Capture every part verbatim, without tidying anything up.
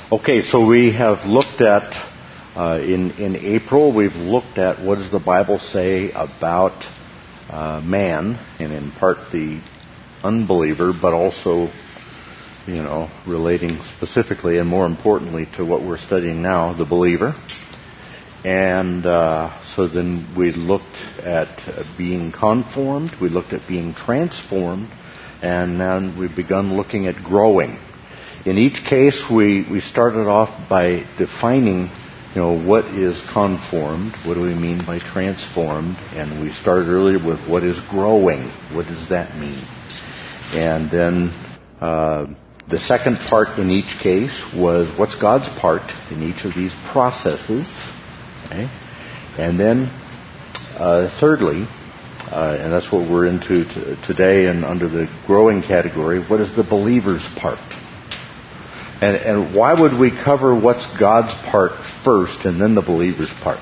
Okay, so we have looked at, uh, in, in April, we've looked at what does the Bible say about uh, man, and in part the unbeliever, but also, you know, relating specifically and more importantly to what we're studying now, the believer. And uh, so then we looked at uh, being conformed, we looked at being transformed, and then we've begun looking at growing. In each case, we, we started off by defining, you know, what is conformed, what do we mean by transformed, and we started earlier with what is growing, what does that mean? And then uh, the second part in each case was what's God's part in each of these processes, okay? And then uh, thirdly, uh, and that's what we're into t- today and under the growing category, what is the believer's part? And, and why would we cover what's God's part first and then the believer's part?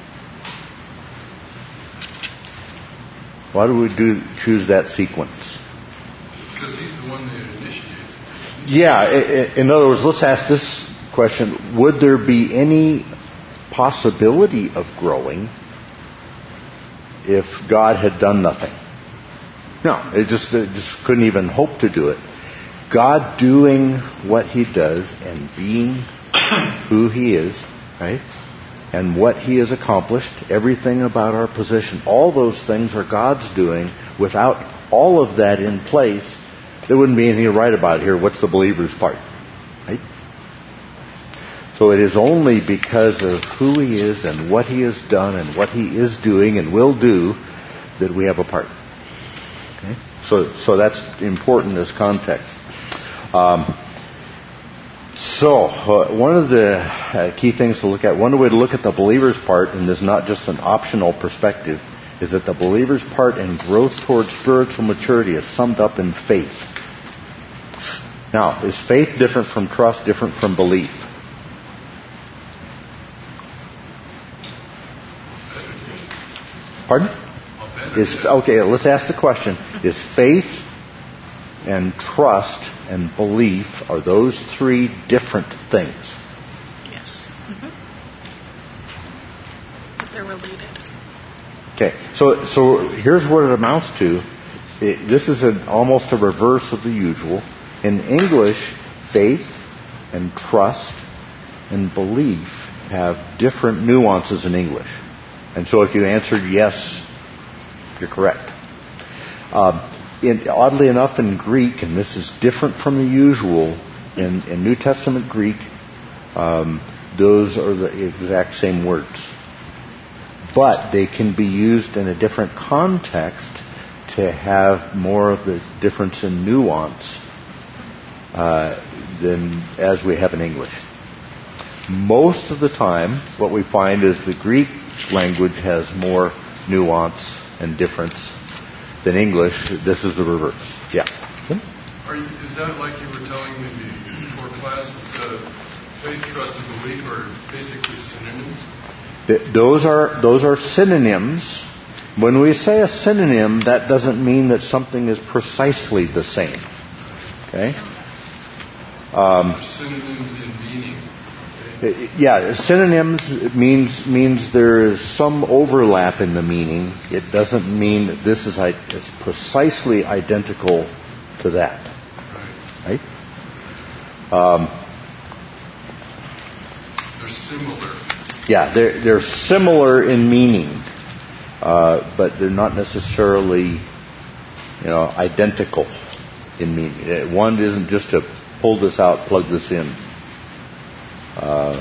Why do we do choose that sequence? Because he's the one that initiates. Yeah, in other words, let's ask this question. Would there be any possibility of growing if God had done nothing? No, it just, it just couldn't even hope to do it. God doing what He does and being who He is, right? And what He has accomplished, everything about our position, all those things are God's doing. Without all of that in place, there wouldn't be anything to write about here. What's the believer's part? Right? So it is only because of who He is and what He has done and what He is doing and will do that we have a part. Okay? So, so that's important as context. Um, so, uh, one of the uh, key things to look at, one way to look at the believer's part, and this is not just an optional perspective, is that the believer's part in growth towards spiritual maturity is summed up in faith. Now, is faith different from trust, different from belief? Pardon? Is, okay, let's ask the question. Is faith and trust and belief, are those three different things? Yes. Mm-hmm. They're related. Okay, so so here's what it amounts to. It, this is an, almost a reverse of the usual. In English, faith and trust and belief have different nuances in English. And so if you answered yes, you're correct. Um, in, oddly enough, in Greek, and this is different from the usual, in, in New Testament Greek, um, those are the exact same words. But they can be used in a different context to have more of the difference in nuance uh, than as we have in English. Most of the time, what we find is the Greek language has more nuance and difference than English. This is the reverse. Yeah. Are you, is that like you were telling me before class that uh, faith, trust, and belief are basically synonyms? Those are those are synonyms. When we say a synonym, that doesn't mean that something is precisely the same. Okay. Um, synonyms in meaning. Yeah, synonyms means means there is some overlap in the meaning. It doesn't mean that this is it's precisely identical to that. Right? Um, they're similar. Yeah, they're they're similar in meaning, uh, but they're not necessarily, you know, identical in meaning. One isn't just to pull this out, plug this in. Uh,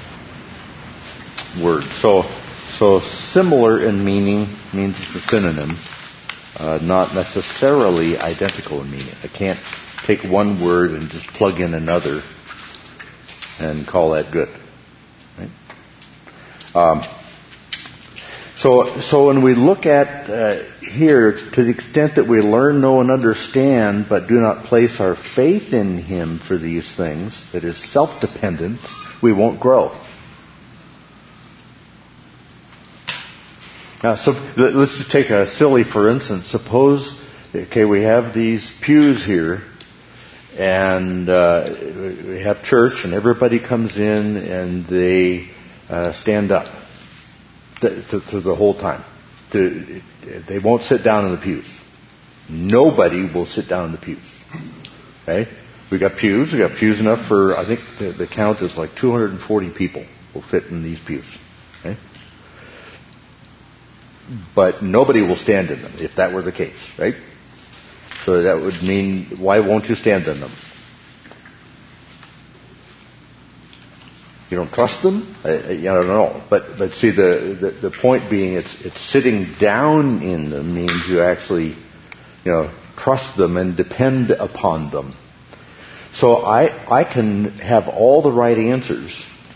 word. So, so similar in meaning means it's a synonym, uh, not necessarily identical in meaning. I can't take one word and just plug in another and call that good. Right? Um, so, so when we look at uh, here, to the extent that we learn, know, and understand, but do not place our faith in Him for these things, that is self-dependent, we won't grow. Now, so let's just take a silly for instance. Suppose, okay, we have these pews here, and uh, we have church, and everybody comes in, and they uh, stand up through the whole time. To, they won't sit down in the pews. Nobody will sit down in the pews. Okay? We got pews. We got pews enough for, I think the, the count is like two hundred forty people will fit in these pews. Okay? But nobody will stand in them if that were the case, right? So that would mean, why won't you stand in them? You don't trust them? I, I don't know. But but see, the, the, the point being, it's it's sitting down in them means you actually, you know, trust them and depend upon them. So I I can have all the right answers,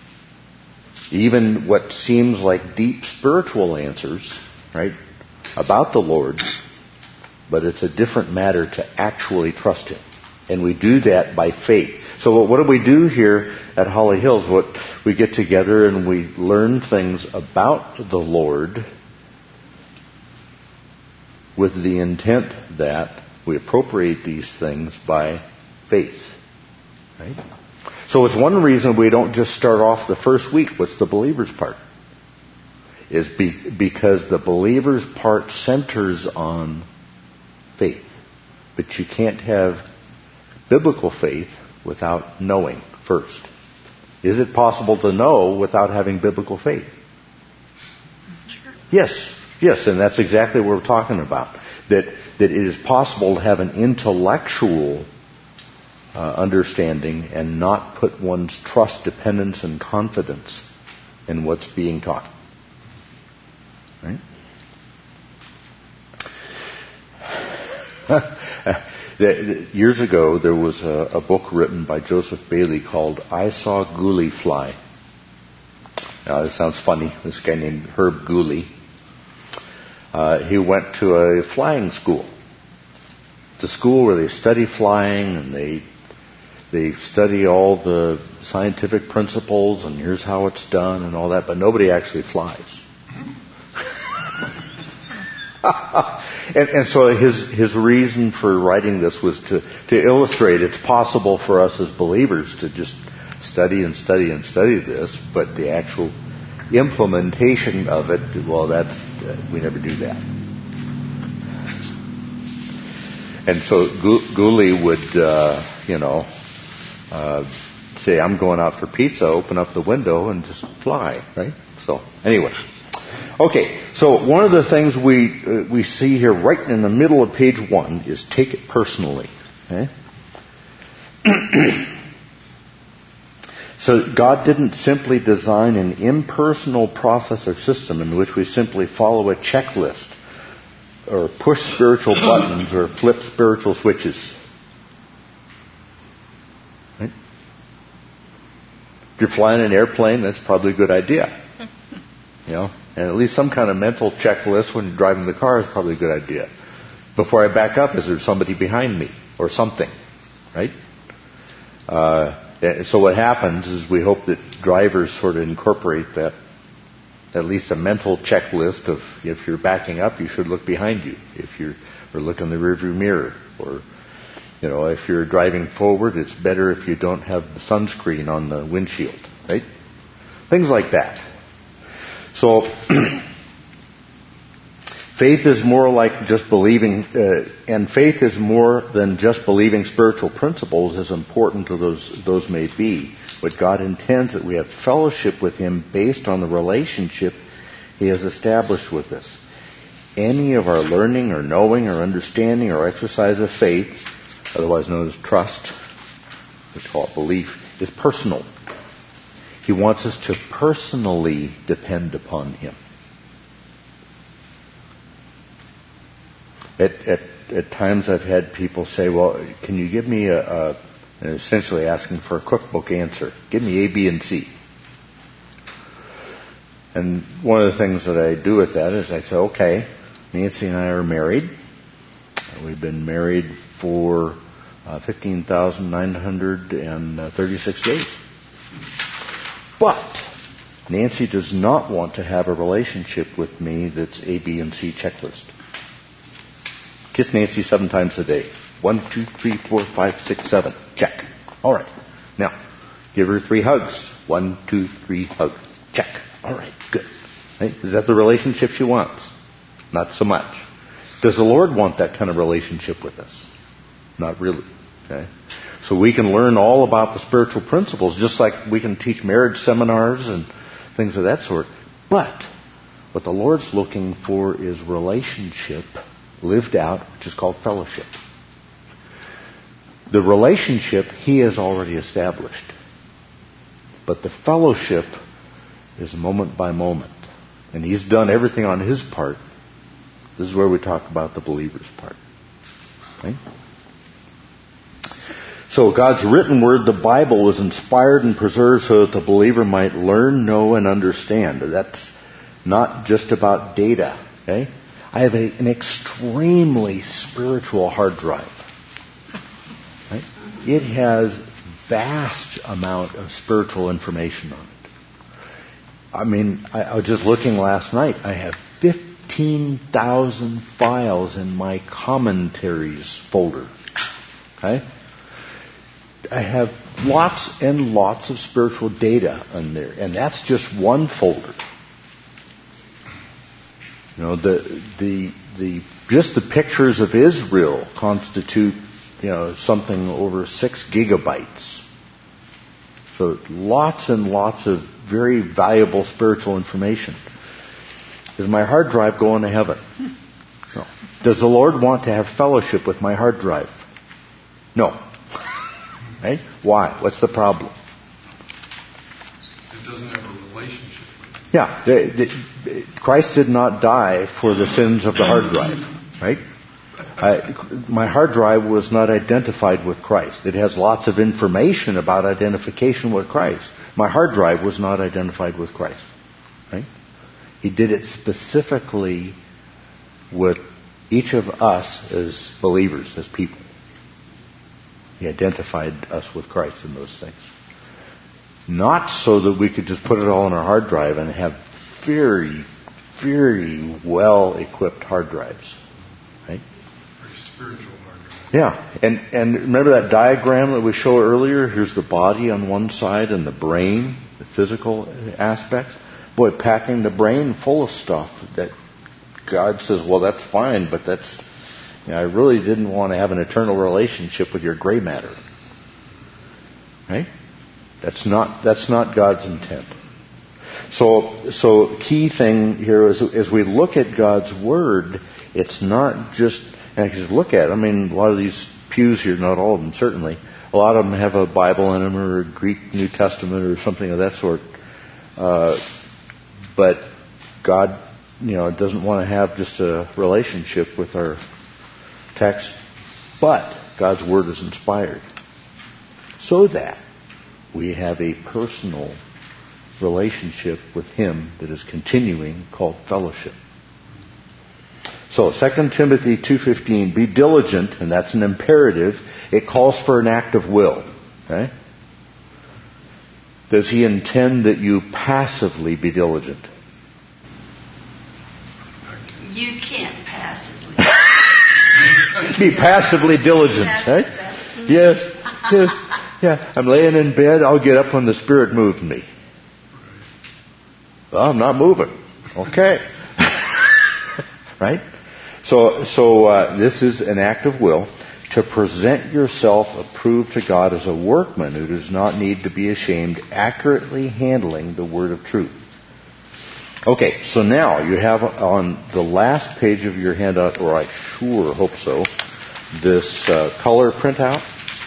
even what seems like deep spiritual answers, right, about the Lord, but it's a different matter to actually trust Him. And we do that by faith. So what do we do here at Holly Hills? What we get together and we learn things about the Lord with the intent that we appropriate these things by faith. Right? So it's one reason we don't just start off the first week. What's the believer's part? Is be, because the believer's part centers on faith. But you can't have biblical faith without knowing first. Is it possible to know without having biblical faith? Sure. Yes, yes, and that's exactly what we're talking about. That that it is possible to have an intellectual uh, understanding and not put one's trust, dependence, and confidence in what's being taught. Right? Years ago, there was a, a book written by Joseph Bailey called I Saw Gooley Fly. Now, this sounds funny. This guy named Herb Gooley. Uh, he went to a flying school. It's a school where they study flying, and they they study all the scientific principles, and here's how it's done and all that, but nobody actually flies. and, and so his his reason for writing this was to, to illustrate it's possible for us as believers to just study and study and study this, but the actual implementation of it, well, that's uh, we never do that. And so Gooley would, uh, you know, uh, say, I'm going out for pizza, open up the window and just fly, right? So, anyway. Okay, so one of the things we uh, we see here right in the middle of page one is take it personally. Okay? So God didn't simply design an impersonal process or system in which we simply follow a checklist or push spiritual buttons or flip spiritual switches. Right? If you're flying an airplane, that's probably a good idea. You know, and at least some kind of mental checklist when you're driving the car is probably a good idea. Before I back up, is there somebody behind me or something? Right? Uh, so what happens is we hope that drivers sort of incorporate that, at least a mental checklist of if you're backing up, you should look behind you. If you're or look in the rearview mirror, or you know, if you're driving forward, it's better if you don't have the sunscreen on the windshield, right? Things like that. So faith is more like just believing, uh, and faith is more than just believing spiritual principles, as important as those those may be. But God intends that we have fellowship with Him based on the relationship He has established with us. Any of our learning or knowing or understanding or exercise of faith, otherwise known as trust, we call it belief, is personal. He wants us to personally depend upon Him. At, at, at times I've had people say, well, can you give me a, a and essentially asking for a cookbook answer. Give me A, B, and C. And one of the things that I do with that is I say, okay, Nancy and I are married. We've been married for uh, fifteen thousand nine hundred thirty-six days. But Nancy does not want to have a relationship with me that's A, B, and C checklist. Kiss Nancy seven times a day. One, two, three, four, five, six, seven. Check. All right. Now, give her three hugs. One, two, three, hug. Check. All right. Good. Right? Is that the relationship she wants? Not so much. Does the Lord want that kind of relationship with us? Not really. Okay? So we can learn all about the spiritual principles, just like we can teach marriage seminars and things of that sort. But what the Lord's looking for is relationship lived out, which is called fellowship. The relationship He has already established. But the fellowship is moment by moment. And He's done everything on His part. This is where we talk about the believer's part. Okay? So God's written word, the Bible, was inspired and preserved so that the believer might learn, know, and understand. That's not just about data. Okay? I have a, an extremely spiritual hard drive. Right? It has vast amount of spiritual information on it. I mean, I, I was just looking last night. I have fifteen thousand files in my commentaries folder. Okay? I have lots and lots of spiritual data in there, and that's just one folder. You know, the the the just the pictures of Israel constitute, you know, something over six gigabytes. So lots and lots of very valuable spiritual information. Does my hard drive go into heaven? No. Does the Lord want to have fellowship with my hard drive? No. Right? Why? What's the problem? It doesn't have a relationship with it. Yeah. The, the, Christ did not die for the sins of the hard drive. Right? I, my hard drive was not identified with Christ. It has lots of information about identification with Christ. My hard drive was not identified with Christ. Right? He did it specifically with each of us as believers, as people. He identified us with Christ in those things. Not so that we could just put it all on our hard drive and have very, very well-equipped hard drives. Right? Very spiritual hard drive. Yeah. And, and remember that diagram that we showed earlier? Here's the body on one side and the brain, the physical aspects. Boy, packing the brain full of stuff that God says, well, that's fine, but that's... You know, I really didn't want to have an eternal relationship with your gray matter. Right? That's not that's not God's intent. So so key thing here is as we look at God's Word, it's not just and just look at it. I mean, a lot of these pews here, not all of them certainly, a lot of them have a Bible in them or a Greek New Testament or something of that sort. Uh, but God, you know, doesn't want to have just a relationship with our text, but God's Word is inspired so that we have a personal relationship with Him that is continuing called fellowship. So Second Timothy two fifteen, be diligent, and that's an imperative. It calls for an act of will. Okay? Does He intend that you passively be diligent? You can't passively. Be passively diligent, right? Yes, yes, yeah. I'm laying in bed. I'll get up when the Spirit moves me. Well, I'm not moving. Okay, right? So, so uh, this is an act of will to present yourself approved to God as a workman who does not need to be ashamed, accurately handling the word of truth. Okay, so now you have on the last page of your handout, or I sure hope so, this uh, color printout.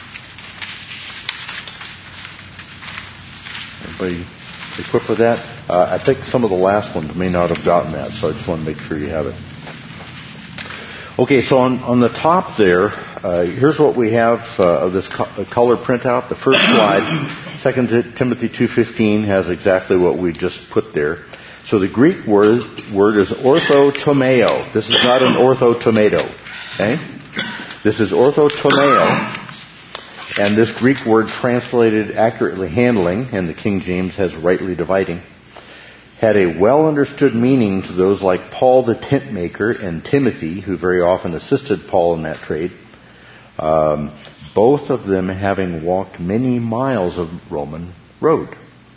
Everybody equipped with that? Uh, I think some of the last ones may not have gotten that, so I just want to make sure you have it. Okay, so on, on the top there, uh, here's what we have uh, of this co- color printout. The first slide, Second Timothy two fifteen, has exactly what we just put there. So the Greek word word is orthotomeo. This is not an ortho tomato. Okay? This is orthotomeo. And this Greek word translated accurately handling, and the King James has rightly dividing, had a well understood meaning to those like Paul the tent maker and Timothy, who very often assisted Paul in that trade. Um, both of them having walked many miles of Roman road.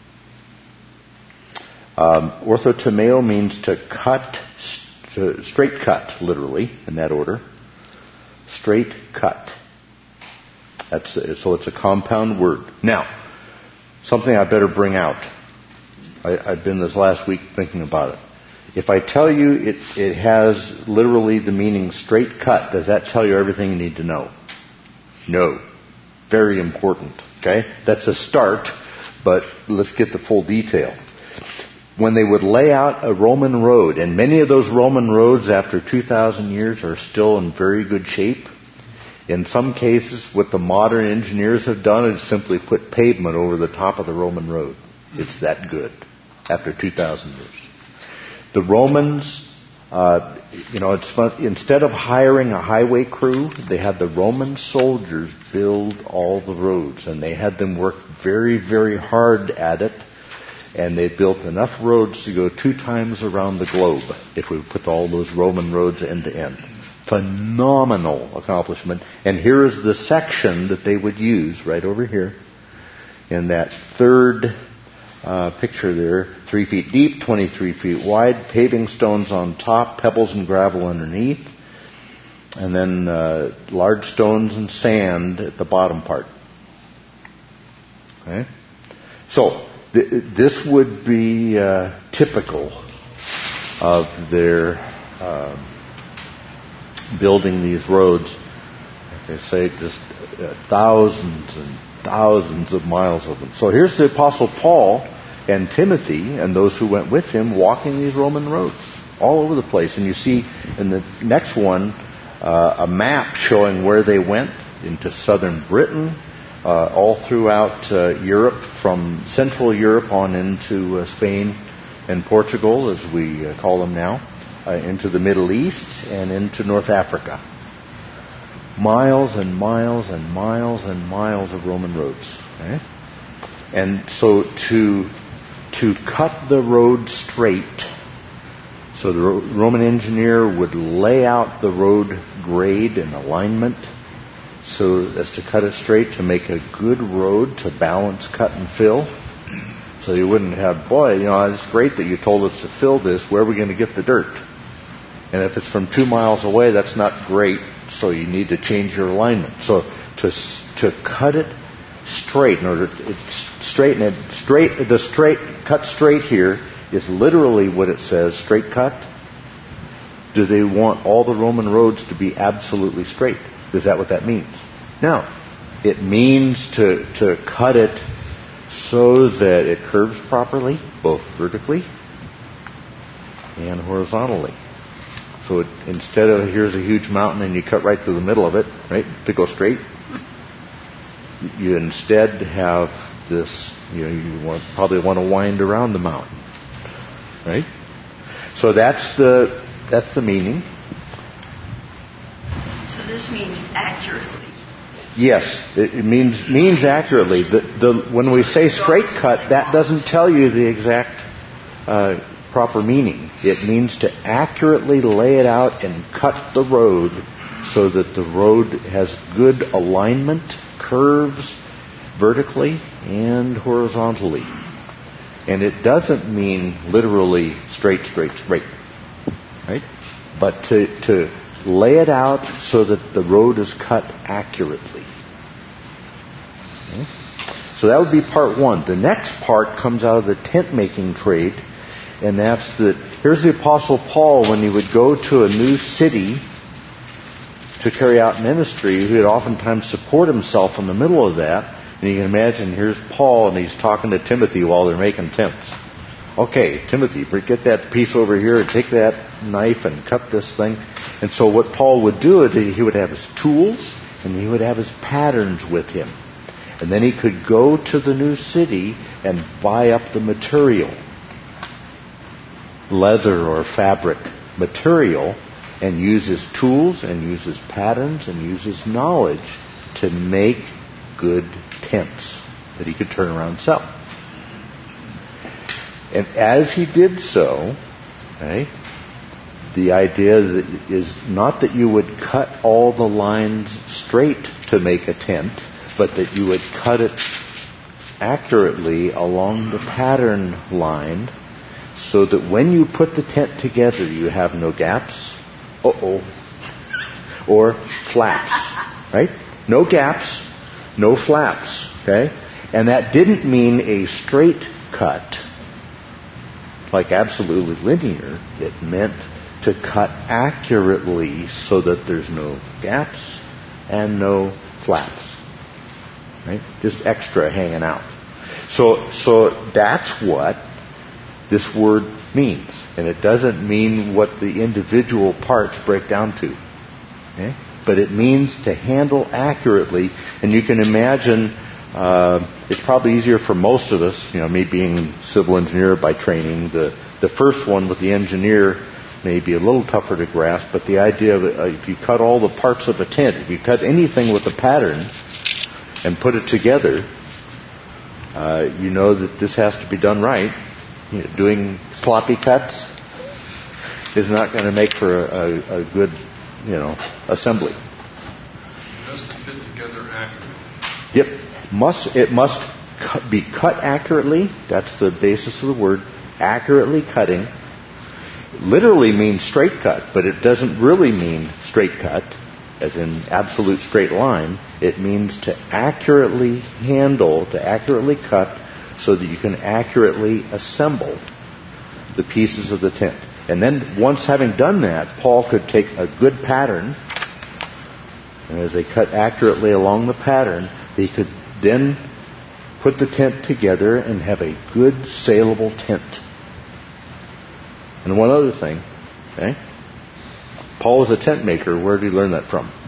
Um, orthotomeo means to cut, to straight cut, literally, in that order. Straight cut. That's so it's a compound word. Now, something I better bring out. I, I've been this last week thinking about it. If I tell you it, it has literally the meaning straight cut, does that tell you everything you need to know? No. Very important. Okay? That's a start, but let's get the full detail. When they would lay out a Roman road, and many of those Roman roads after two thousand years are still in very good shape. In some cases, what the modern engineers have done is simply put pavement over the top of the Roman road. It's that good after two thousand years. The Romans, uh, you know, it's fun. Instead of hiring a highway crew, they had the Roman soldiers build all the roads, and they had them work very, very hard at it. And they built enough roads to go two times around the globe if we put all those Roman roads end to end. Phenomenal accomplishment. And here is the section that they would use right over here in that third uh, picture there. Three feet deep, twenty-three feet wide, paving stones on top, pebbles and gravel underneath, and then uh, large stones and sand at the bottom part. Okay? So, th- this would be uh, typical of their Uh, building these roads. Like I say, just uh, thousands and thousands of miles of them. So here's the Apostle Paul and Timothy and those who went with him walking these Roman roads all over the place. And you see in the next one uh, a map showing where they went into southern Britain, uh, all throughout uh, Europe, from Central Europe on into uh, Spain and Portugal, as we uh, call them now. Uh, into the Middle East and into North Africa. Miles and miles and miles and miles of Roman roads. Okay? And so to to cut the road straight, so the Ro- Roman engineer would lay out the road grade and alignment so as to cut it straight, to make a good road to balance, cut, and fill. So you wouldn't have, boy, you know, it's great that you told us to fill this. Where are we going to get the dirt? And if it's from two miles away, that's not great, so you need to change your alignment. So to to cut it straight, in order to straighten it straight, the straight cut straight here is literally what it says, straight cut. Do they want all the Roman roads to be absolutely straight? Is that what that means? No. It means to to cut it so that it curves properly, both vertically and horizontally. So it, instead of here's a huge mountain and you cut right through the middle of it, right, to go straight, you instead have this, you know, you want, probably want to wind around the mountain, right? So that's the that's the meaning. So this means accurately. Yes, it, it means means accurately. The, the when we say straight cut, that doesn't tell you the exact uh, proper meaning. It means to accurately lay it out and cut the road so that the road has good alignment, curves vertically and horizontally. And it doesn't mean literally straight, straight, straight, right? But to, to lay it out so that the road is cut accurately. Okay? So that would be part one. The next part comes out of the tent-making trade. And that's that here's the Apostle Paul when he would go to a new city to carry out ministry, he would oftentimes support himself in the middle of that. And you can imagine, here's Paul and he's talking to Timothy while they're making tents. Okay, Timothy, get that piece over here and take that knife and cut this thing. And so what Paul would do is he would have his tools and he would have his patterns with him. And then he could go to the new city and buy up the material. Leather or fabric material, and use his tools and use his patterns and use his knowledge to make good tents that he could turn around and sell. And as he did so, okay, the idea that is not that you would cut all the lines straight to make a tent, but that you would cut it accurately along the pattern line so that when you put the tent together, you have no gaps, uh-oh, or flaps, right? No gaps, no flaps, okay? And that didn't mean a straight cut, like absolutely linear. It meant to cut accurately so that there's no gaps and no flaps. Right? Just extra hanging out. So so that's what this word means. And it doesn't mean what the individual parts break down to. Okay? But it means to handle accurately. And you can imagine uh, it's probably easier for most of us, you know, me being a civil engineer by training, the, the first one with the engineer may be a little tougher to grasp, but the idea of uh, if you cut all the parts of a tent, if you cut anything with a pattern and put it together, uh, you know that this has to be done right. You know, doing sloppy cuts is not going to make for a, a, a good, you know, assembly. It has to fit together accurately. Yep, must it must cu- be cut accurately. That's the basis of the word. Accurately cutting literally means straight cut, but it doesn't really mean straight cut, as in absolute straight line. It means to accurately handle, to accurately cut, so that you can accurately assemble the pieces of the tent. And then once having done that, Paul could take a good pattern, and as they cut accurately along the pattern, they could then put the tent together and have a good saleable tent. And one other thing, okay? Paul was a tent maker. Where did he learn that from?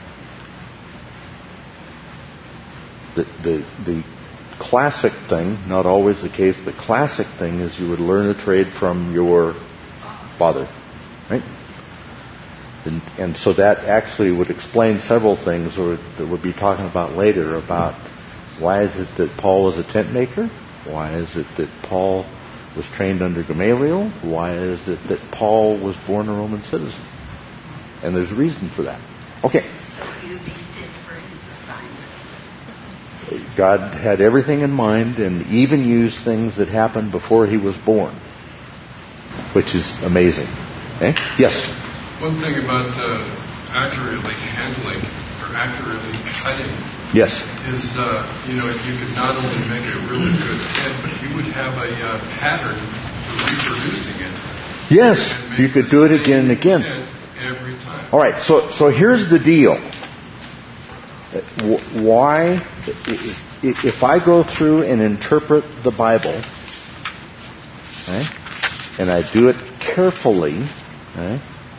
The, the, the classic thing, not always the case, the classic thing is you would learn a trade from your father, right? And, and so that actually would explain several things or that we'll be talking about later about why is it that Paul was a tent maker? Why is it that Paul was trained under Gamaliel? Why is it that Paul was born a Roman citizen? And there's a reason for that. Okay. So you'd be fit for his assignment. God had everything in mind and even used things that happened before he was born, which is amazing. Okay? Yes? One thing about uh, accurately handling or accurately cutting Yes. is, uh, you know, you could not only make a really good tent, but you would have a uh, pattern for reproducing it. Yes, you could do it again and again. Every time. All right, so so here's the deal. Why, if I go through and interpret the Bible, okay, and I do it carefully, okay,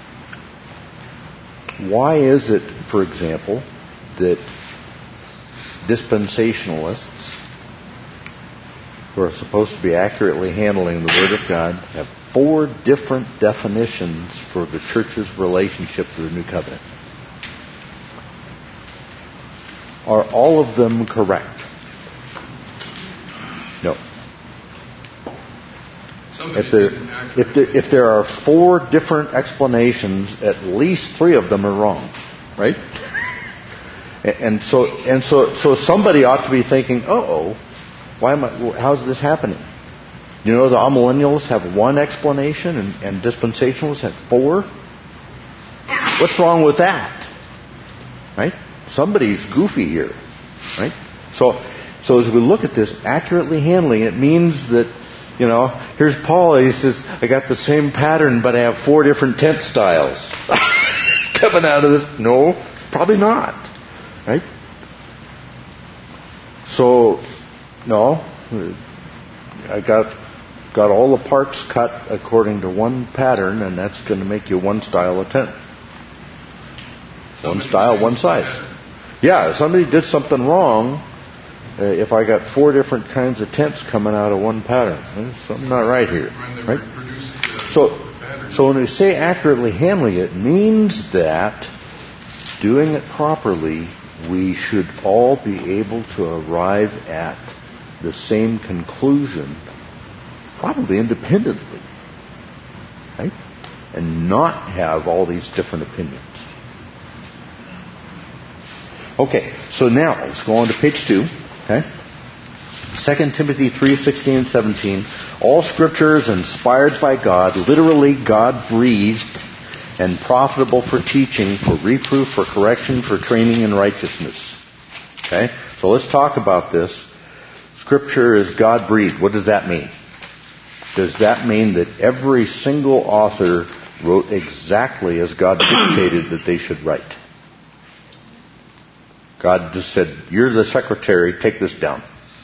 why is it, for example, that dispensationalists, who are supposed to be accurately handling the Word of God, have four different definitions for the church's relationship to the New Covenant? Are all of them correct? No. If there, if, there, if there are four different explanations, at least three of them are wrong, right? And so, and so, so somebody ought to be thinking, "Uh-oh, why am I? How's this happening?" You know, the amillennialists have one explanation, and, and dispensationalists have four. What's wrong with that? Right? Somebody's goofy here, right? So, so as we look at this, accurately handling it means that, you know, here's Paul. He says, "I got the same pattern, but I have four different tent styles." Coming out of this, no, probably not. Right? So, no, I got got all the parts cut according to one pattern, and that's going to make you one style of tent. One style, one size. Yeah, somebody did something wrong. Uh, if I got four different kinds of tents coming out of one pattern, there's something not right here. Right? So, so when we say accurately handling it, means that doing it properly, we should all be able to arrive at the same conclusion, probably independently. Right? and not have all these different opinions. Okay, so now let's go on to page two. Okay, Second Timothy three sixteen and seventeen. All Scripture is inspired by God, literally God-breathed, and profitable for teaching, for reproof, for correction, for training in righteousness. Okay, so let's talk about this. Scripture is God-breathed. What does that mean? Does that mean that every single author wrote exactly as God dictated that they should write? God just said, you're the secretary, take this down.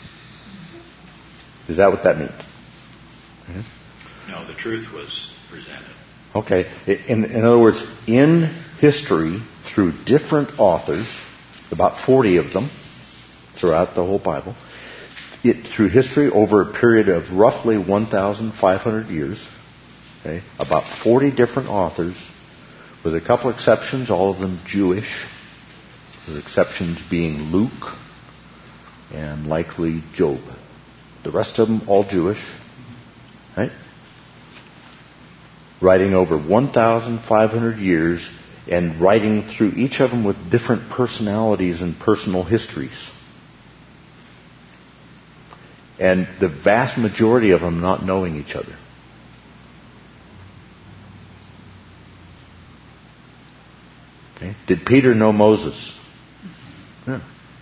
Is that what that means? Mm-hmm. No, the truth was presented. Okay. In, in other words, in history, through different authors, about forty of them throughout the whole Bible, it, through history over a period of roughly one thousand five hundred years, okay, about forty different authors, with a couple exceptions, all of them Jewish, with exceptions being Luke and likely Job. The rest of them all Jewish, right? Writing over one thousand five hundred years and writing through each of them with different personalities and personal histories. And the vast majority of them not knowing each other. Okay. Did Peter know Moses? No.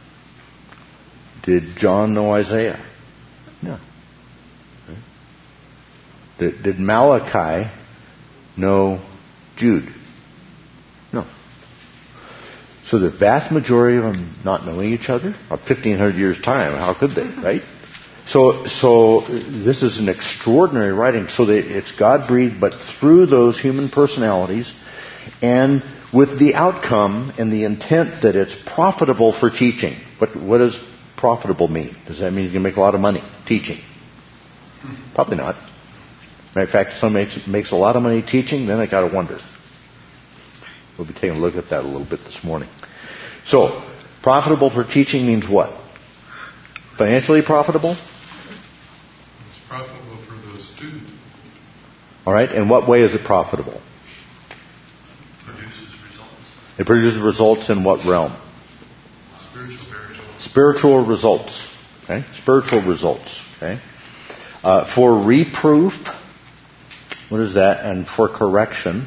Did John know Isaiah? No. Okay. Did, did Malachi know Jude? No. So the vast majority of them not knowing each other, about fifteen hundred years time, how could they, right? So, so this is an extraordinary writing. So that it's God-breathed, but through those human personalities, and with the outcome and the intent that it's profitable for teaching. What, what does profitable mean? Does that mean you can make a lot of money teaching? Probably not. Matter of fact, if someone makes, makes a lot of money teaching, then I got to wonder. We'll be taking a look at that a little bit this morning. So, profitable for teaching means what? Financially profitable? It's profitable for the student. All right. In what way is it profitable? Produces results. It produces results in what realm? Spiritual. Spiritual results. Okay. Spiritual results. Okay. Uh, for reproof, what is that? And for correction.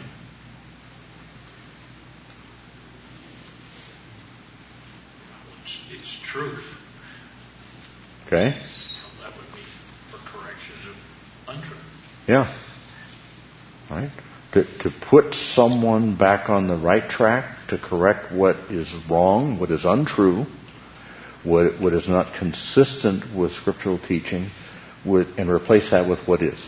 It's, it's truth. Okay. So that would be for correction of untruth. Yeah. Right. To, to put someone back on the right track, to correct what is wrong, what is untrue, what, what is not consistent with scriptural teaching, with, and replace that with what is.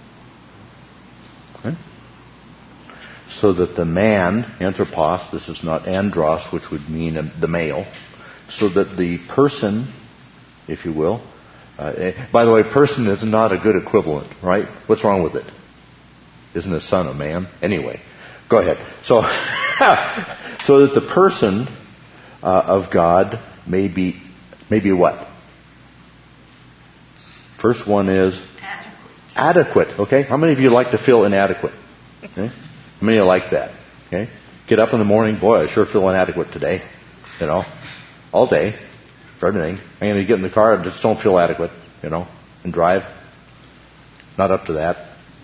Okay? So that the man, anthropos, this is not andros, which would mean a, the male, so that the person, if you will, uh, by the way, person is not a good equivalent, right? What's wrong with it? Isn't a son a man? Anyway, go ahead. So, so that the person uh, of God may be, may be what? First one is Adequate. adequate. Okay, how many of you like to feel inadequate? Okay? How many of you like that? Okay, get up in the morning, boy, I sure feel inadequate today. You know, all day for everything. I'm going to get in the car and just don't feel adequate. You know, and drive. Not up to that.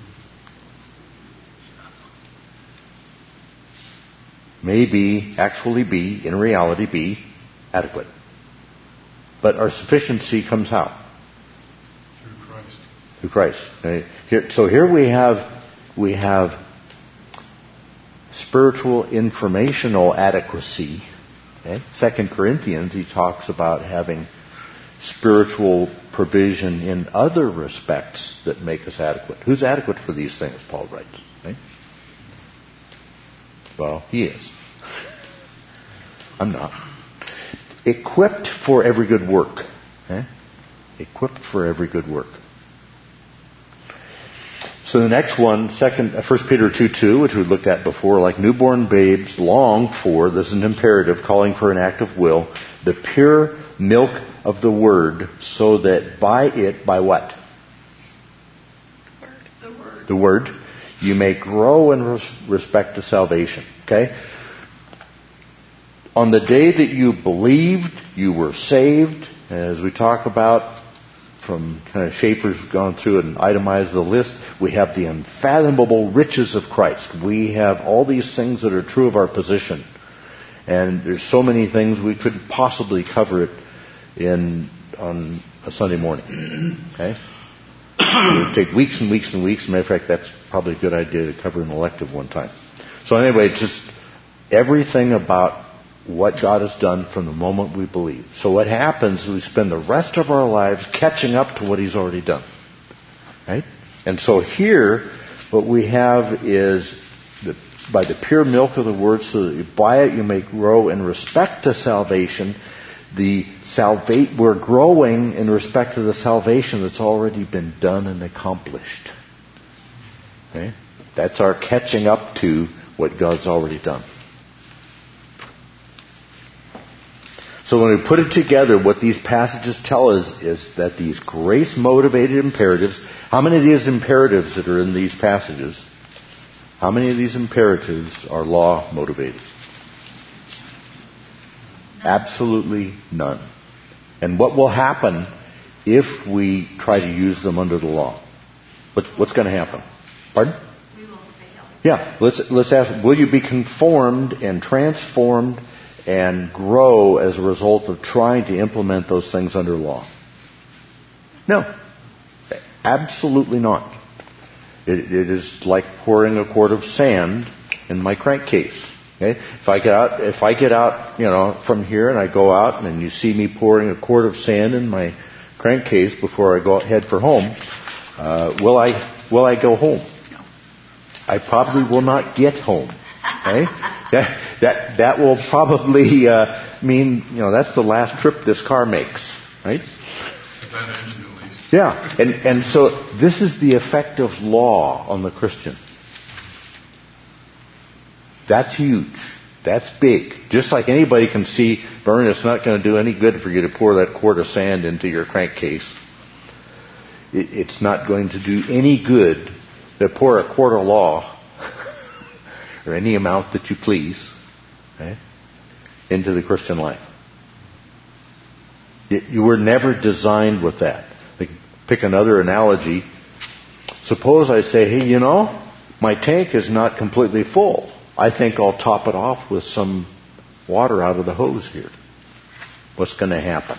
May be, actually be, in reality be, adequate. But our sufficiency comes how? Through Christ. Through Christ. Okay. Here, so here we have, we have spiritual informational adequacy. Okay. Second Corinthians, he talks about having spiritual provision in other respects that make us adequate. Who's adequate for these things, Paul writes. Okay. Well, he is. I'm not. Equipped for every good work. Okay? Equipped for every good work. So the next one, second, First Peter two two, which we looked at before, like newborn babes long for, this is an imperative, calling for an act of will, the pure milk of the word, so that by it, by what? The word. The word, you may grow in res- respect to salvation. Okay? On the day that you believed, you were saved. As we talk about, from kind of Schaeffer's gone through and itemized the list, we have the unfathomable riches of Christ. We have all these things that are true of our position. And there's so many things we couldn't possibly cover it in on a Sunday morning. Okay? It would take weeks and weeks and weeks. As a matter of fact, that's probably a good idea to cover an elective one time. So anyway, just everything about what God has done from the moment we believe. So what happens is we spend the rest of our lives catching up to what He's already done. Right? And so here, what we have is, the, by the pure milk of the Word, so that you, by it you may grow in respect to salvation. The salva- We're growing in respect to the salvation that's already been done and accomplished. Okay? That's our catching up to what God's already done. So when we put it together, what these passages tell us is that these grace-motivated imperatives, how many of these imperatives that are in these passages, how many of these imperatives are law-motivated? Absolutely none. And what will happen if we try to use them under the law? What's, what's going to happen? Pardon? We will fail. Yeah, let's, let's ask, will you be conformed and transformed and grow as a result of trying to implement those things under law? No. Absolutely not. It, it is like pouring a quart of sand in my crankcase. Okay? If I get out, if I get out, you know, from here and I go out and you see me pouring a quart of sand in my crankcase before I go head for home, uh, will I will I go home? I probably will not get home. Okay? That that that will probably uh, mean, you know, that's the last trip this car makes, right? That engine, at least. Yeah, and and so this is the effect of law on the Christian. That's huge. That's big. Just like anybody can see, Vern, it's not going to do any good for you to pour that quart of sand into your crankcase. It, it's not going to do any good to pour a quart of law, or any amount that you please, okay, into the Christian life. You were never designed with that. Like, pick another analogy. Suppose I say, hey, you know, my tank is not completely full. I think I'll top it off with some water out of the hose here. What's going to happen?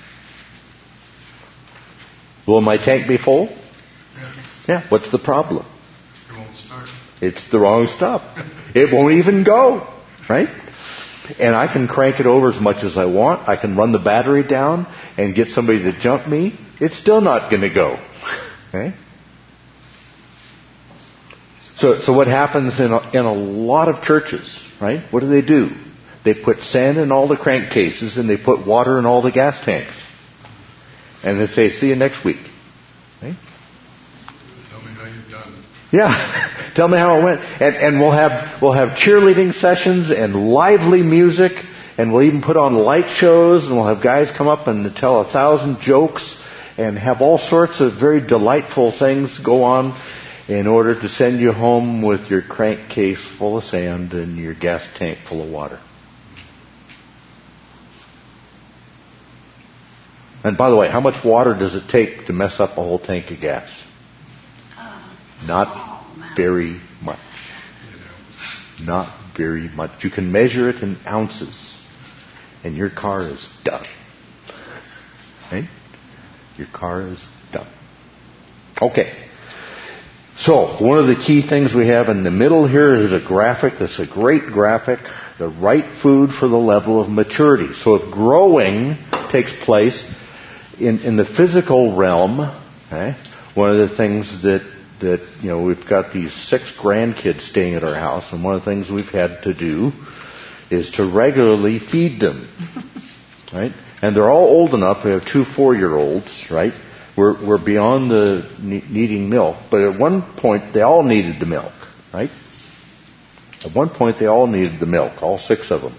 Will my tank be full? Yeah. Yeah. What's the problem? It won't start. It's the wrong stuff. It won't even go. Right? And I can crank it over as much as I want. I can run the battery down and get somebody to jump me. It's still not going to go. Okay? So, so what happens in a, in a lot of churches, right? What do they do? They put sand in all the crankcases and they put water in all the gas tanks. And they say, see you next week. Okay? Tell me how you've done. Yeah. Tell me how it went. And, and we'll have, we'll have cheerleading sessions and lively music, and we'll even put on light shows, and we'll have guys come up and tell a thousand jokes and have all sorts of very delightful things go on in order to send you home with your crankcase full of sand and your gas tank full of water. And by the way, how much water does it take to mess up a whole tank of gas? Uh, Not very much. Not very much. You can measure it in ounces, and your car is done. Right? Your car is done. Okay. So, one of the key things we have in the middle here is a graphic. That's a great graphic. The right food for the level of maturity. So if growing takes place in, in the physical realm, okay, one of the things that, that, you know, we've got these six grandkids staying at our house, and one of the things we've had to do is to regularly feed them. Right? And they're all old enough. We have two four-year-olds, right? We're, we're beyond the ne- needing milk. But at one point, they all needed the milk, right? At one point, they all needed the milk, all six of them.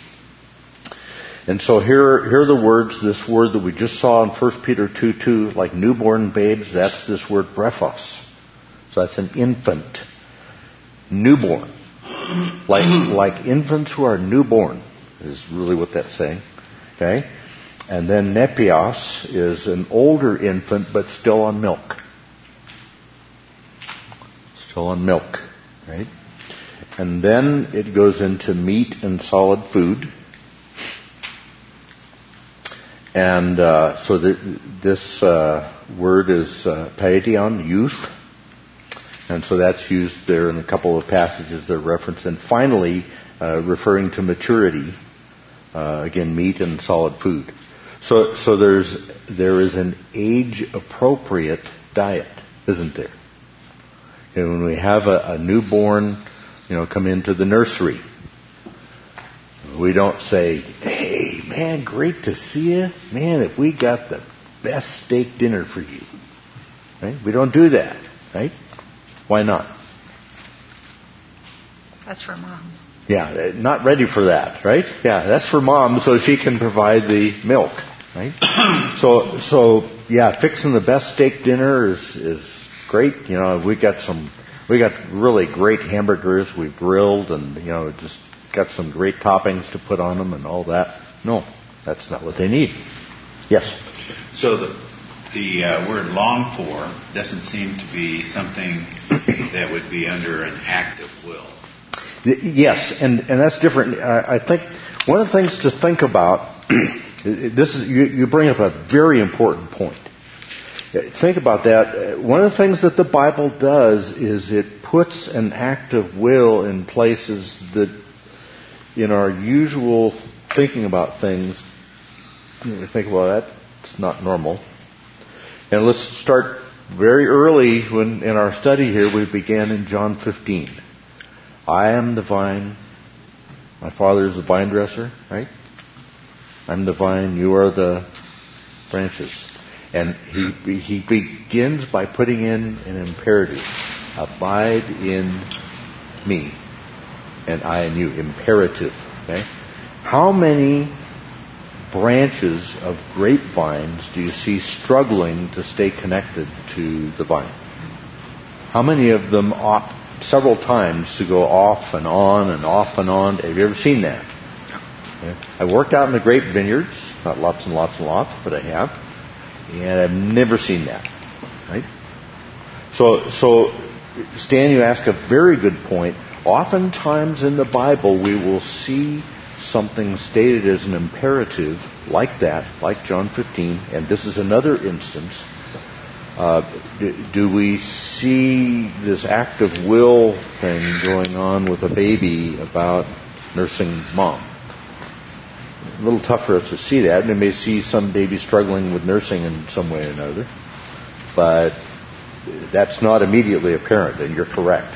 And so here, here are the words, this word that we just saw in First Peter two two, like newborn babes, that's this word brephos. So that's an infant. newborn. Like, like infants who are newborn is really what that's saying. Okay? And then nepios is an older infant but still on milk. Still on milk. Right? And then it goes into meat and solid food. And uh, so the, this uh, word is uh, paedion, youth. And so that's used there in a couple of passages that are referenced. And finally, uh, referring to maturity, uh, again, meat and solid food. So, so there's there is an age-appropriate diet, isn't there? And when we have a, a newborn, you know, come into the nursery, we don't say, "Hey, man, great to see you, man. If we got the best steak dinner for you," right? We don't do that, right? Why not? That's for mom. Yeah, not ready for that, right? Yeah, that's for mom so she can provide the milk, right? so, so yeah, fixing the best steak dinner is is great. You know, we got some, we got really great hamburgers we've grilled, and you know, just got some great toppings to put on them and all that. No, that's not what they need. Yes. So the the uh, word long for doesn't seem to be something that would be under an act of will. Yes, and, and that's different. I, I think one of the things to think about, this is you, you bring up a very important point. Think about that. One of the things that the Bible does is it puts an act of will in places that in our usual thinking about things, you think, well, that's not normal. And let's start very early when in our study here. We began in John fifteen. I am the vine. My Father is the vine dresser, right? I'm the vine. You are the branches. And he he begins by putting in an imperative. Abide in me, and I in you. Imperative. Okay? How many branches of grapevines do you see struggling to stay connected to the vine? How many of them opt several times to go off and on and off and on? Have you ever seen that? Okay. I've worked out in the grape vineyards, not lots and lots and lots, but I have, and I've never seen that. Right? So, so Stan, you ask a very good point. Oftentimes in the Bible, we will see something stated as an imperative like that, like John fifteen, and this is another instance. Uh, do, do we see this act of will thing going on with a baby about nursing mom? A little tough for us to see that. We may see some baby struggling with nursing in some way or another, but that's not immediately apparent, and you're correct.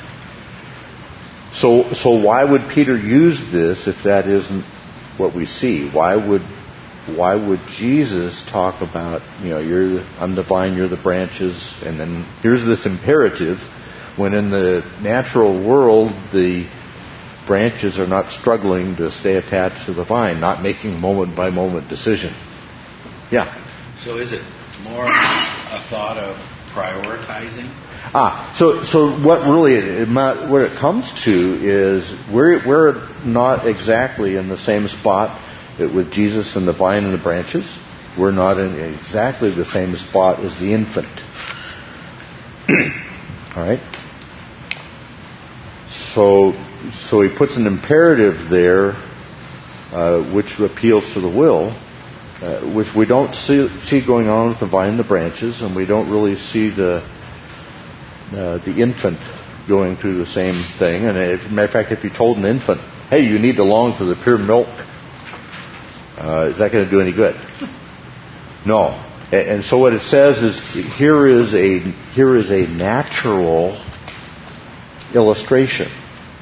So, so why would Peter use this if that isn't what we see? Why would, why would Jesus talk about, you know, you're the, I'm the vine, you're the branches, and then here's this imperative, when in the natural world the branches are not struggling to stay attached to the vine, not making moment by moment decision. Yeah. So is it more a thought of prioritizing? Ah, so so what really it, what it comes to is we're we're not exactly in the same spot with Jesus and the vine and the branches. We're not in exactly the same spot as the infant. All right. So so he puts an imperative there, uh, which appeals to the will, uh, which we don't see see going on with the vine and the branches, and we don't really see the. Uh, the infant going through the same thing. And as a matter of fact, if you told an infant, hey, you need to long for the pure milk, uh, is that going to do any good? No. And, and so what it says is, here is a here is a natural illustration.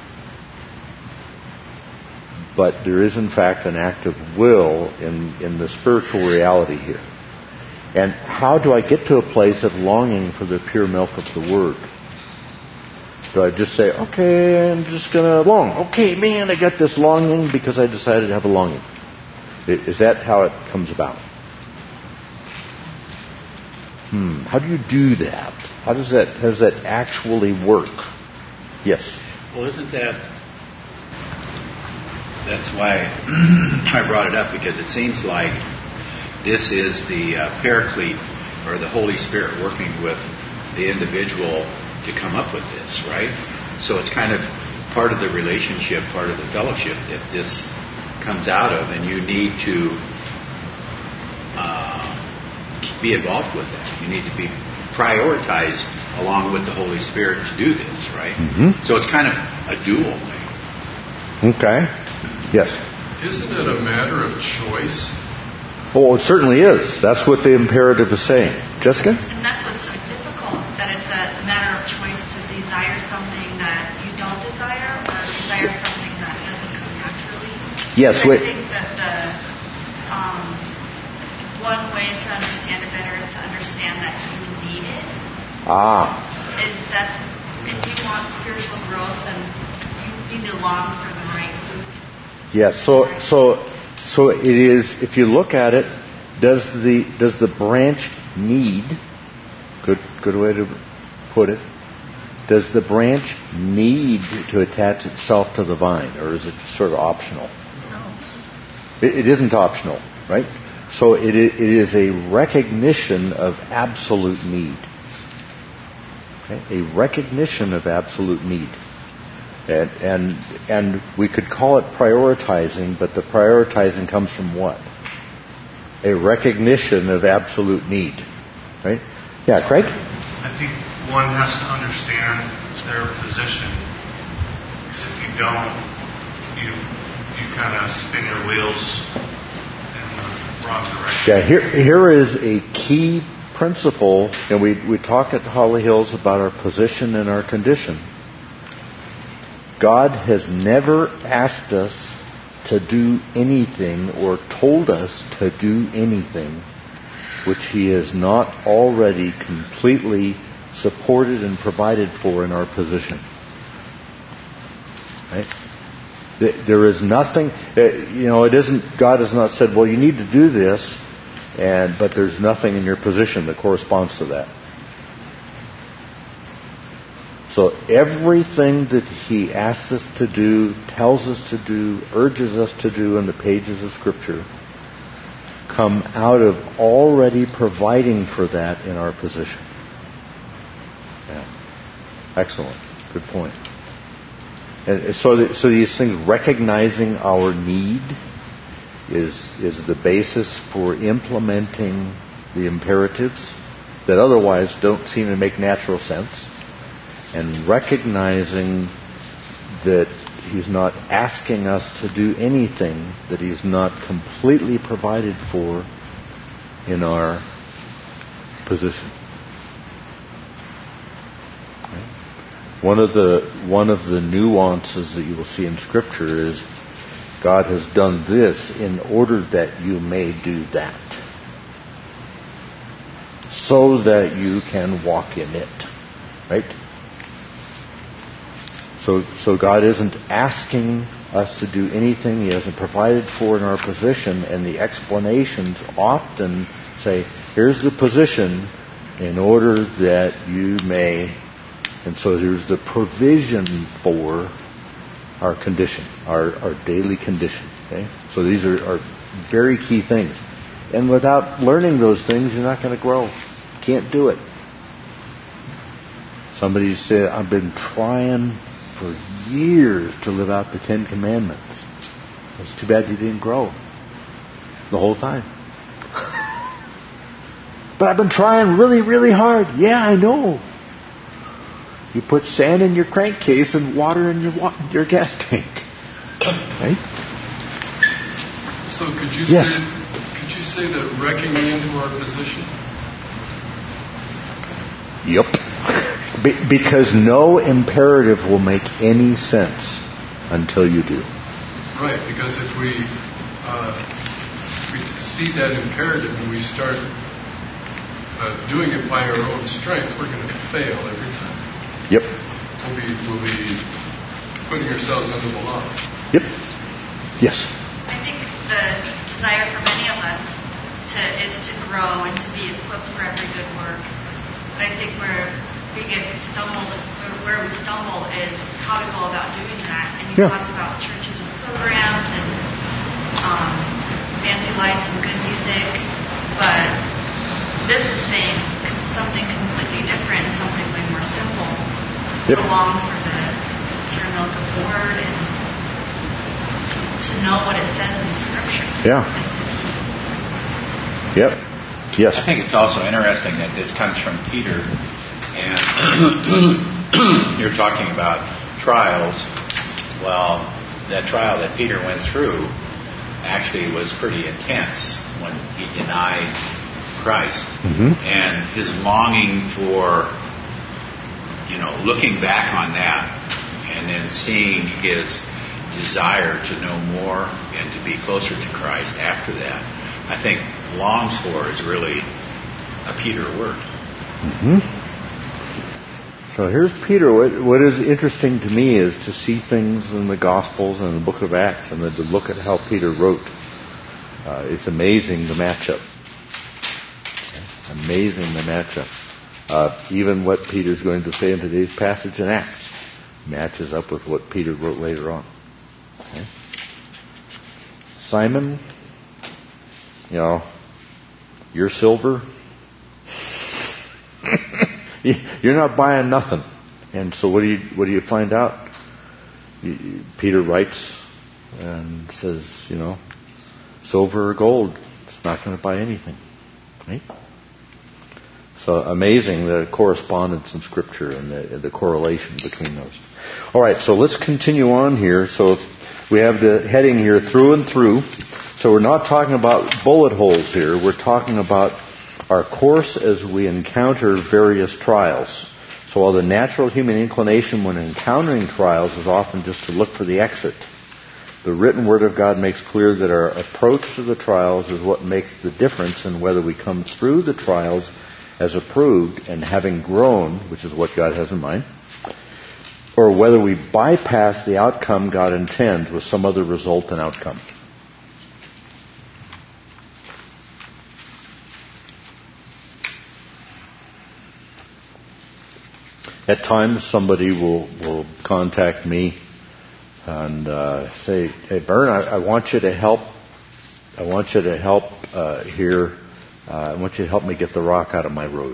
But there is in fact an act of will in, in the spiritual reality here. And how do I get to a place of longing for the pure milk of the Word? Do I just say, okay, I'm just going to long. Okay, man, I got this longing because I decided to have a longing. Is that how it comes about? Hmm. How do you do that? How does that, how does that actually work? Yes? Well, isn't that, that's why I brought it up, because it seems like this is the uh, paraclete, or the Holy Spirit working with the individual to come up with this, right? So it's kind of part of the relationship, part of the fellowship that this comes out of, and you need to uh, be involved with that. You need to be prioritized along with the Holy Spirit to do this, right? Mm-hmm. So it's kind of a dual thing. Okay. Yes. Isn't it a matter of choice? Oh, it certainly is. That's what the imperative is saying. Jessica? And that's what's so difficult, that it's a matter of choice to desire something that you don't desire, or desire something that doesn't come naturally. Yes. I Wait. think that the um, one way to understand it better is to understand that you need it. Ah. Is that's if you want spiritual growth, then you need to long for the right food. Yes. So, so, so it is. If you look at it, does the does the branch need? Good, good way to put it. Does the branch need to attach itself to the vine, or is it sort of optional? No. It, it isn't optional, right? So it, it is a recognition of absolute need. Okay? A recognition of absolute need. And, and and we could call it prioritizing, but the prioritizing comes from what? A recognition of absolute need. Right? Yeah, Craig? I think one has to understand their position. Because if you don't, you you kind of spin your wheels in the wrong direction. Yeah, here here is a key principle, and we, we talk at Holly Hills about our position and our condition. God has never asked us to do anything or told us to do anything which He has not already completely supported and provided for in our position. Right? There is nothing, you know, it isn't, God has not said, well, you need to do this, and but there's nothing in your position that corresponds to that. So everything that He asks us to do, tells us to do, urges us to do in the pages of Scripture come out of already providing for that in our position. Yeah. Excellent. Good point. And so, that, so these things, recognizing our need is is the basis for implementing the imperatives that otherwise don't seem to make natural sense. And recognizing that He's not asking us to do anything that He's not completely provided for in our position. Okay. One of the one of the nuances that you will see in Scripture is God has done this in order that you may do that, so that you can walk in it. Right? So, so God isn't asking us to do anything He hasn't provided for in our position, and the explanations often say, here's the position in order that you may, and so here's the provision for our condition, our, our daily condition. Okay? So these are, are very key things. And without learning those things, you're not going to grow. You can't do it. Somebody said, I've been trying for years to live out the Ten Commandments. It's too bad you didn't grow the whole time. But I've been trying really, really hard. Yeah, I know. You put sand in your crankcase and water in your wa- your gas tank. Right? So could you yes. say, could you say that wrecking into our position? Yep. Be- because no imperative will make any sense until you do. Right, because if we uh, if we see that imperative and we start uh, doing it by our own strength, we're going to fail every time. Yep. We'll be, we'll be putting ourselves under the law. Yep. Yes. I think the desire for many of us to is to grow and to be equipped for every good work. But I think where we get stumbled, or where we stumble is how to go about doing that. And you Yeah. talked about churches with programs and um, fancy lights and good music, but this is saying something completely different, something way more simple. Yep. To long for the pure milk of the Word and to, to know what it says in the Scripture. Yeah. Is the key. Yep. Yes. I think it's also interesting that this comes from Peter, and you're talking about trials. Well, that trial that Peter went through actually was pretty intense when he denied Christ. Mm-hmm. And his longing for, you know, looking back on that and then seeing his desire to know more and to be closer to Christ after that, I think longs for is really a Peter word. Mm-hmm. So here's Peter. What, what is interesting to me is to see things in the Gospels and the book of Acts and then to look at how Peter wrote. Uh, it's amazing the matchup. Amazing the matchup. Uh, even what Peter's going to say in today's passage in Acts matches up with what Peter wrote later on. Okay. Simon, you know, your silver, you're not buying nothing. And so what do you what do you find out? You, Peter writes and says, you know, silver or gold, it's not going to buy anything. Right? So amazing the correspondence in Scripture and the, the correlation between those. All right, so let's continue on here. So we have the heading here, through and through. So we're not talking about bullet holes here. We're talking about our course as we encounter various trials. So while the natural human inclination when encountering trials is often just to look for the exit, the written Word of God makes clear that our approach to the trials is what makes the difference in whether we come through the trials as approved and having grown, which is what God has in mind, or whether we bypass the outcome God intends with some other result and outcome. At times somebody will, will contact me and uh, say, hey, Vern, I, I want you to help. I want you to help uh, here. Uh, I want you to help me get the rock out of my road.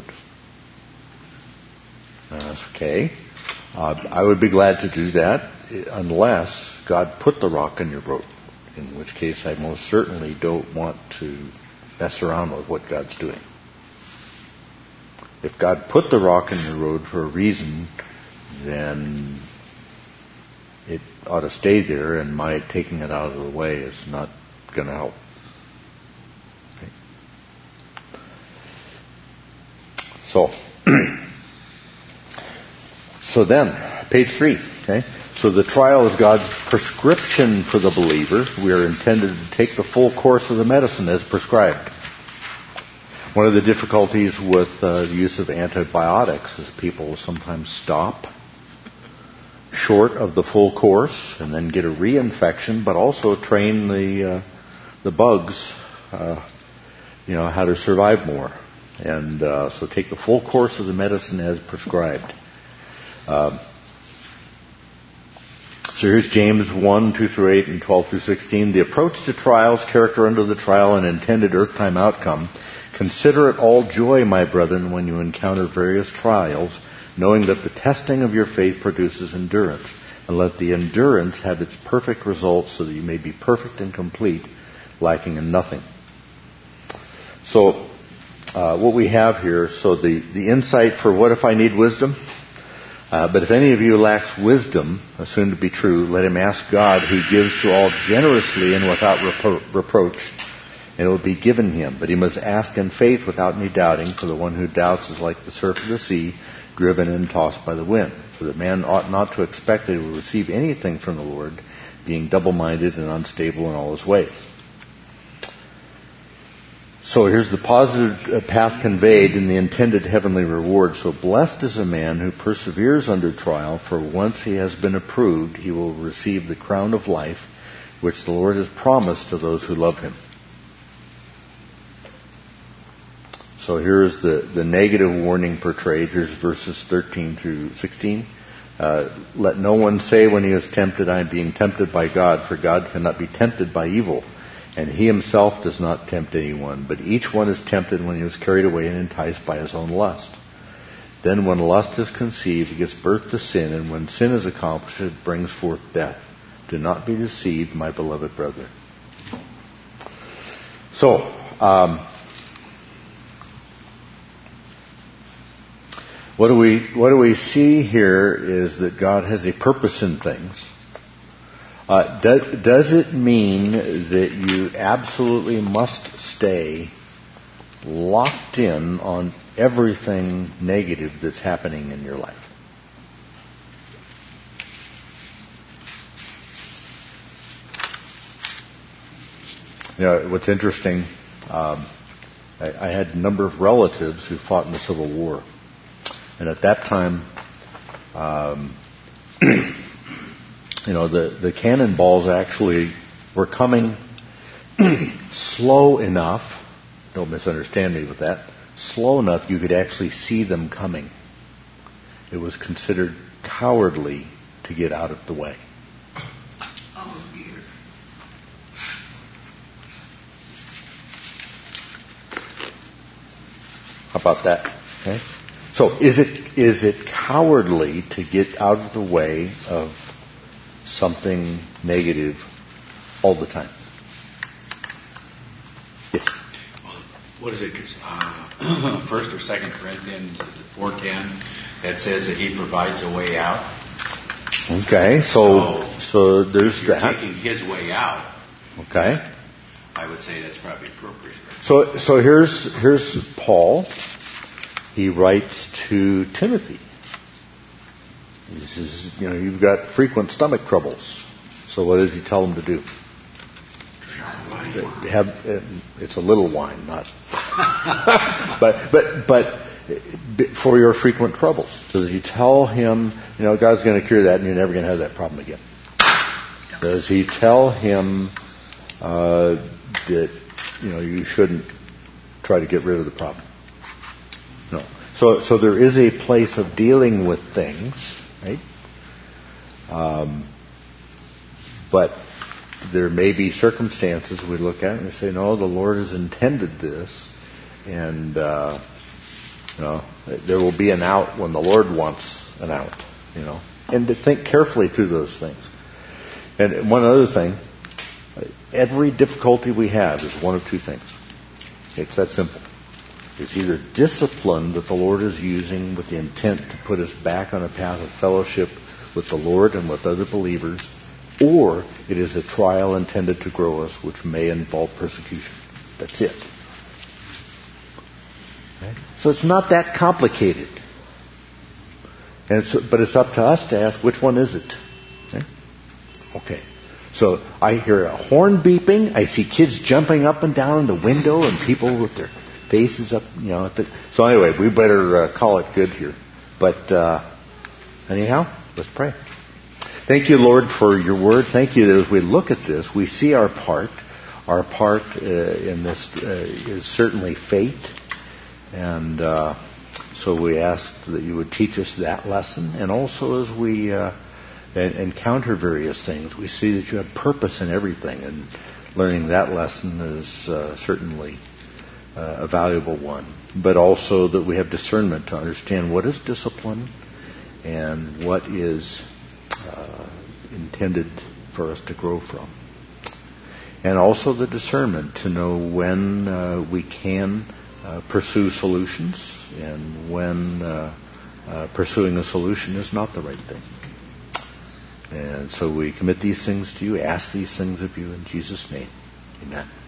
Uh, okay. Uh, I would be glad to do that unless God put the rock in your road, in which case I most certainly don't want to mess around with what God's doing. If God put the rock in your road for a reason, then it ought to stay there, and my taking it out of the way is not going to help. Okay. So, so then, page three. Okay. So the trial is God's prescription for the believer. We are intended to take the full course of the medicine as prescribed. One of the difficulties with uh, the use of antibiotics is people sometimes stop short of the full course and then get a reinfection, but also train the uh, the bugs, uh, you know, how to survive more. And uh, so take the full course of the medicine as prescribed. Uh, so here's James one, two through eight, and twelve through sixteen. The approach to trials, character under the trial, and intended earth-time outcome. Consider it all joy, my brethren, when you encounter various trials, knowing that the testing of your faith produces endurance. And let the endurance have its perfect results so that you may be perfect and complete, lacking in nothing. So, uh, what we have here, so the, the insight for what if I need wisdom? Uh, but if any of you lacks wisdom, assumed to be true, let him ask God, who gives to all generously and without repro- reproach, and it will be given him. But he must ask in faith without any doubting, for the one who doubts is like the surf of the sea, driven and tossed by the wind. For the man ought not to expect that he will receive anything from the Lord, being double-minded and unstable in all his ways. So here's the positive path conveyed in the intended heavenly reward. So blessed is a man who perseveres under trial, for once he has been approved, he will receive the crown of life, which the Lord has promised to those who love him. So here's the, the negative warning portrayed. Here's verses thirteen through sixteen. Uh, let no one say when he is tempted, I am being tempted by God, for God cannot be tempted by evil, and he himself does not tempt anyone. But each one is tempted when he is carried away and enticed by his own lust. Then when lust is conceived, it gives birth to sin, and when sin is accomplished, it brings forth death. Do not be deceived, my beloved brethren. So, um, what do we what do we see here is that God has a purpose in things. Uh, do, does it mean that you absolutely must stay locked in on everything negative that's happening in your life? You know, what's interesting, um, I, I had a number of relatives who fought in the Civil War. And at that time, um, you know, the, the cannonballs actually were coming slow enough, don't misunderstand me with that, slow enough you could actually see them coming. It was considered cowardly to get out of the way. Oh, dear. How about that? Okay. So is it is it cowardly to get out of the way of something negative all the time? Yes. What is it? Uh, First or Second Corinthians four ten that says that He provides a way out. Okay, so so, so there's if you're that. Taking His way out. Okay. I would say that's probably appropriate. So so here's here's Paul. He writes to Timothy. He says, you know, you've got frequent stomach troubles. So what does he tell him to do? Have it's a little wine, not. but but but for your frequent troubles, does he tell him, you know, God's going to cure that, and you're never going to have that problem again? Does he tell him uh, that, you know, you shouldn't try to get rid of the problem? No. So so there is a place of dealing with things, right? Um, but there may be circumstances we look at and we say, no, the Lord has intended this, and uh, you know, there will be an out when the Lord wants an out, you know, and to think carefully through those things. And one other thing, every difficulty we have is one of two things. It's that simple. It's either discipline that the Lord is using with the intent to put us back on a path of fellowship with the Lord and with other believers, or it is a trial intended to grow us, which may involve persecution. That's it. Okay? So it's not that complicated. And it's, but it's up to us to ask, which one is it? Okay? Okay. So I hear a horn beeping. I see kids jumping up and down in the window and people with their faces up, you know. At the, so anyway, we better uh, call it good here. But uh, anyhow, let's pray. Thank you, Lord, for your word. Thank you that as we look at this, we see our part. Our part uh, in this uh, is certainly faith. And uh, so we ask that you would teach us that lesson. And also as we uh, encounter various things, we see that you have purpose in everything. And learning that lesson is uh, certainly uh, a valuable one. But also that we have discernment to understand what is discipline and what is Uh, intended for us to grow from. And also the discernment to know when uh, we can uh, pursue solutions and when uh, uh, pursuing a solution is not the right thing. And so we commit these things to you, ask these things of you in Jesus' name. Amen.